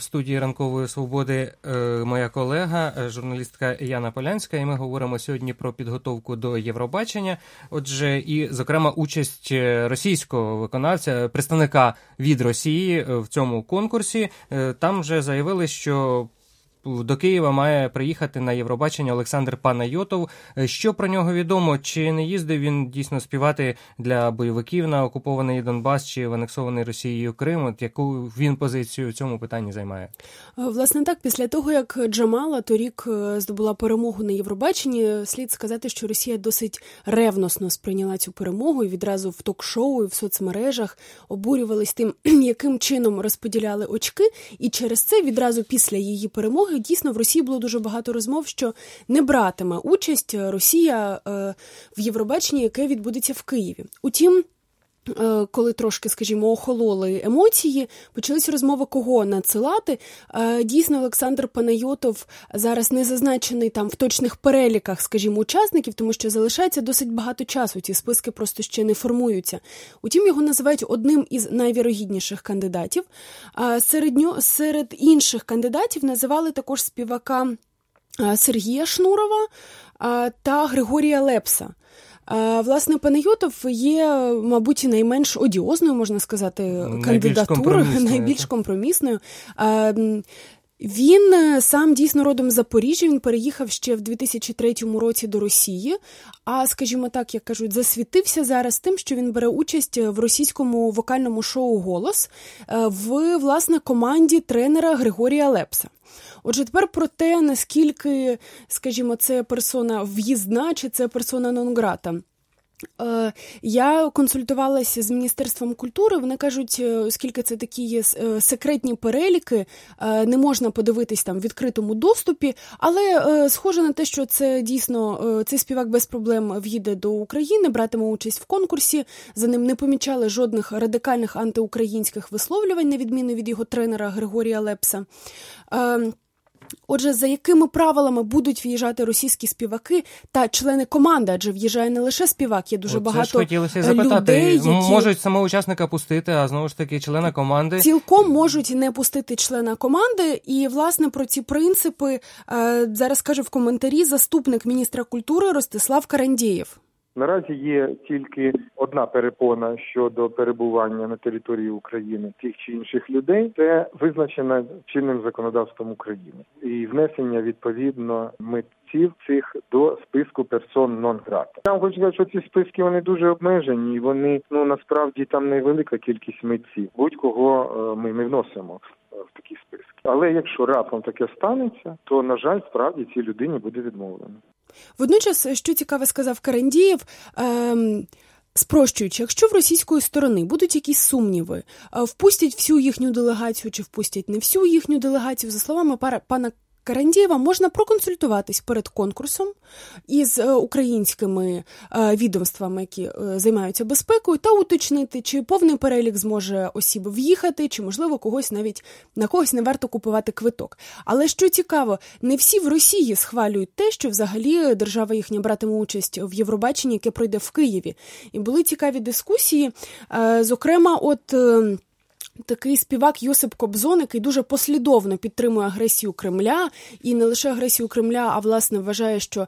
В студії «Ранкової свободи» моя колега, журналістка Яна Полянська, і ми говоримо сьогодні про підготовку до Євробачення. Отже, і, зокрема, участь російського виконавця, представника від Росії в цьому конкурсі. Там вже заявили, що до Києва має приїхати на Євробачення Олександр Панайотов. Що про нього відомо? Чи не їздив він дійсно співати для бойовиків на окупований Донбас чи в анексований Росією Крим? От яку він позицію в цьому питанні займає? Власне так, після того, як Джамала торік здобула перемогу на Євробаченні, слід сказати, що Росія досить ревносно сприйняла цю перемогу і відразу в ток-шоу і в соцмережах обурювалися тим, яким чином розподіляли очки. І через це відразу після її перемоги дійсно в Росії було дуже багато розмов, що не братиме участь Росія в Євробаченні, яке відбудеться в Києві. Утім, коли трошки, скажімо, охололи емоції, почались розмови, кого надсилати. Дійсно, Олександр Панайотов зараз не зазначений там в точних переліках, скажімо, учасників, тому що залишається досить багато часу, ці списки просто ще не формуються. Утім, його називають одним із найвірогідніших кандидатів. Серед інших кандидатів називали також співака Сергія Шнурова та Григорія Лепса. Власне, Панайотов є, мабуть, найменш одіозною, можна сказати, кандидатурою, найбільш компромісною. Він сам дійсно родом з Запоріжжя, він переїхав ще в 2003 році до Росії, а, скажімо так, як кажуть, засвітився зараз тим, що він бере участь в російському вокальному шоу «Голос» в, власне, команді тренера Григорія Лепса. Отже, тепер про те, наскільки, скажімо, це персона в'їзна чи це персона нон-грата. Я консультувалася з Міністерством культури, вони кажуть, оскільки це такі є секретні переліки, не можна подивитись там в відкритому доступі, але схоже на те, що це дійсно, цей співак без проблем в'їде до України, братиме участь в конкурсі, за ним не помічали жодних радикальних антиукраїнських висловлювань, на відміну від його тренера Григорія Лепса. Отже, за якими правилами будуть в'їжджати російські співаки та члени команди, адже в'їжджає не лише співак, є дуже багато людей, які... Можуть самого учасника пустити, а знову ж таки члена команди? Цілком можуть не пустити члена команди, і, власне, про ці принципи зараз каже в коментарі заступник міністра культури Ростислав Карандєєв. Наразі є тільки одна перепона щодо перебування на території України тих чи інших людей. Це визначено чинним законодавством України. І внесення, відповідно, митців цих до списку персон нон-грата. Я вам хочу сказати, що ці списки, вони дуже обмежені, і вони, насправді, там невелика кількість митців. Будь-кого ми не вносимо в такі списки. Але якщо раптом таке станеться, то, на жаль, справді цій людині буде відмовлено. Водночас, що цікаве сказав Карандєєв, спрощуючи, якщо в російської сторони будуть якісь сумніви, впустять всю їхню делегацію чи впустять не всю їхню делегацію, за словами пана Карандєєва, можна проконсультуватись перед конкурсом із українськими відомствами, які займаються безпекою, та уточнити, чи повний перелік зможе осіб в'їхати, чи, можливо, на когось не варто купувати квиток. Але, що цікаво, не всі в Росії схвалюють те, що взагалі держава їхня братиме участь в Євробаченні, яке пройде в Києві. І були цікаві дискусії, зокрема, такий співак Йосип Кобзон, який дуже послідовно підтримує агресію Кремля, і не лише агресію Кремля, а, власне, вважає, що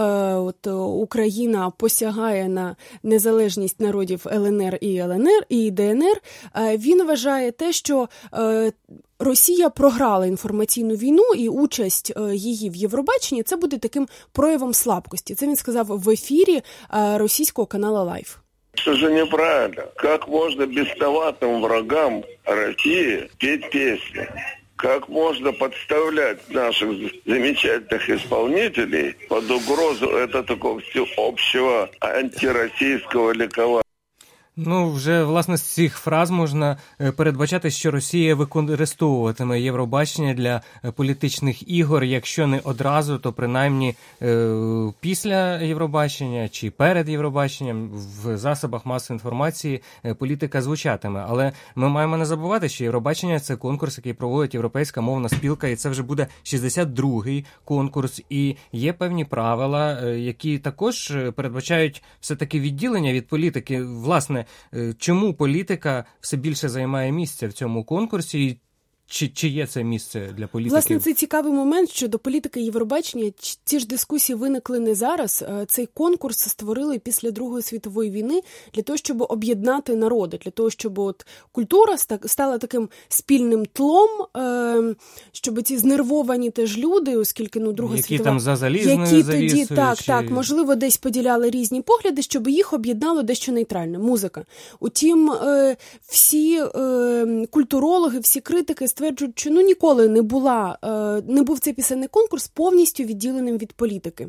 Україна посягає на незалежність народів ЛНР і ДНР. Він вважає те, що Росія програла інформаційну війну, і участь її в Євробаченні – це буде таким проявом слабкості. Це він сказав в ефірі російського каналу «Лайф». Это же неправильно. Как можно бесноватым врагам России петь песни? Как можно подставлять наших замечательных исполнителей под угрозу такого всеобщего антироссийского ликования? Вже, власне, з цих фраз можна передбачати, що Росія використовуватиме Євробачення для політичних ігор, якщо не одразу, то принаймні після Євробачення чи перед Євробаченням в засобах масової інформації політика звучатиме. Але ми маємо не забувати, що Євробачення – це конкурс, який проводить Європейська мовна спілка, і це вже буде 62-й конкурс. І є певні правила, які також передбачають все-таки відділення від політики. Власне, чому політика все більше займає місця в цьому конкурсі? Чи є це місце для політиків? Власне, це цікавий момент, що до політики Євробачення ці ж дискусії виникли не зараз. Цей конкурс створили після Другої світової війни для того, щоб об'єднати народи, для того, щоб от культура стала таким спільним тлом, щоб ці знервовані теж люди, оскільки Друга світова... Які там за залізною завісою? Так, можливо, десь поділяли різні погляди, щоб їх об'єднало дещо нейтральне – музика. Утім, всі культурологи, всі критики стверджують, що ніколи не був цей пісенний конкурс повністю відділеним від політики.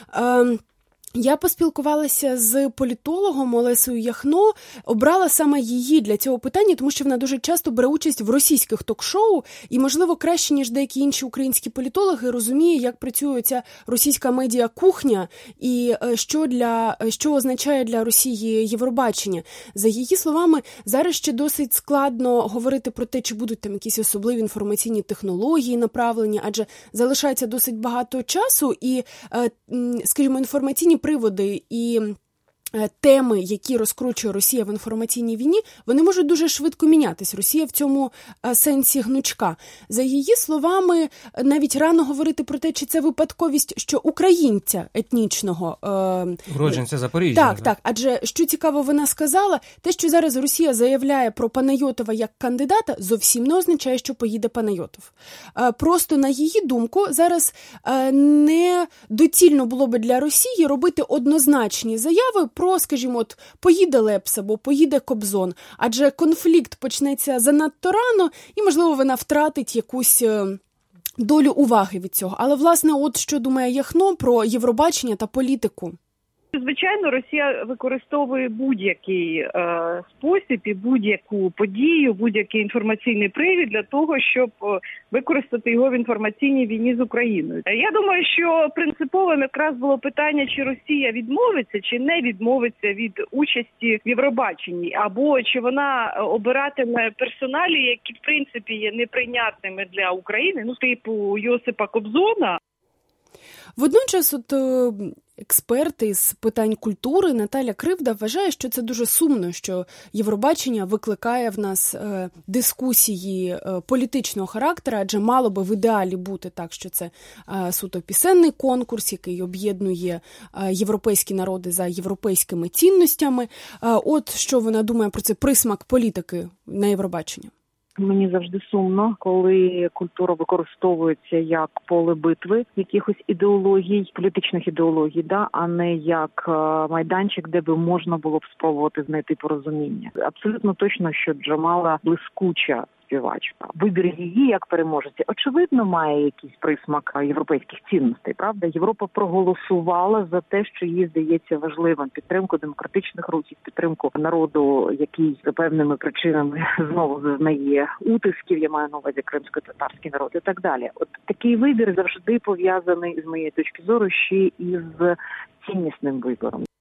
Я поспілкувалася з політологом Олесею Яхно, обрала саме її для цього питання, тому що вона дуже часто бере участь в російських ток-шоу і, можливо, краще, ніж деякі інші українські політологи, розуміє, як працює ця російська медіа-кухня і що означає для Росії Євробачення. За її словами, зараз ще досить складно говорити про те, чи будуть там якісь особливі інформаційні технології направлені, адже залишається досить багато часу і, скажімо, інформаційні приводи і теми, які розкручує Росія в інформаційній війні, вони можуть дуже швидко мінятись. Росія в цьому сенсі гнучка. За її словами, навіть рано говорити про те, чи це випадковість, що українця етнічного... Уродженця Запоріжжя. Так. Адже, що цікаво вона сказала, те, що зараз Росія заявляє про Панайотова як кандидата, зовсім не означає, що поїде Панайотов. Просто, на її думку, зараз не доцільно було би для Росії робити однозначні заяви про, скажімо, поїде Лепс або поїде Кобзон, адже конфлікт почнеться занадто рано і, можливо, вона втратить якусь долю уваги від цього. Але, власне, от що думає Яхно про Євробачення та політику. Звичайно, Росія використовує будь-який спосіб і будь-яку подію, будь-який інформаційний привід для того, щоб використати його в інформаційній війні з Україною. Я думаю, що принциповим якраз було питання, чи Росія відмовиться, чи не відмовиться від участі в Євробаченні, або чи вона обиратиме персоналі, які, в принципі, є неприйнятними для України, типу Йосипа Кобзона. Водночас, експерти з питань культури Наталя Кривда вважає, що це дуже сумно, що Євробачення викликає в нас дискусії політичного характеру, адже мало би в ідеалі бути так, що це суто пісенний конкурс, який об'єднує європейські народи за європейськими цінностями. От що вона думає про це присмак політики на Євробачення. Мені завжди сумно, коли культура використовується як поле битви якихось ідеологій, політичних ідеологій, а не як майданчик, де би можна було б спробувати знайти порозуміння. Абсолютно точно, що Джамала блискуча співачка. Вибір її як переможеться, очевидно, має якийсь присмак європейських цінностей, правда? Європа проголосувала за те, що їй здається важливим: підтримку демократичних рухів, підтримку народу, який за певними причинами знову зазнає утисків, я маю на увазі кримсько-татарський народ і так далі. От такий вибір завжди пов'язаний, з моєї точки зору, ще із ціннісним вибором.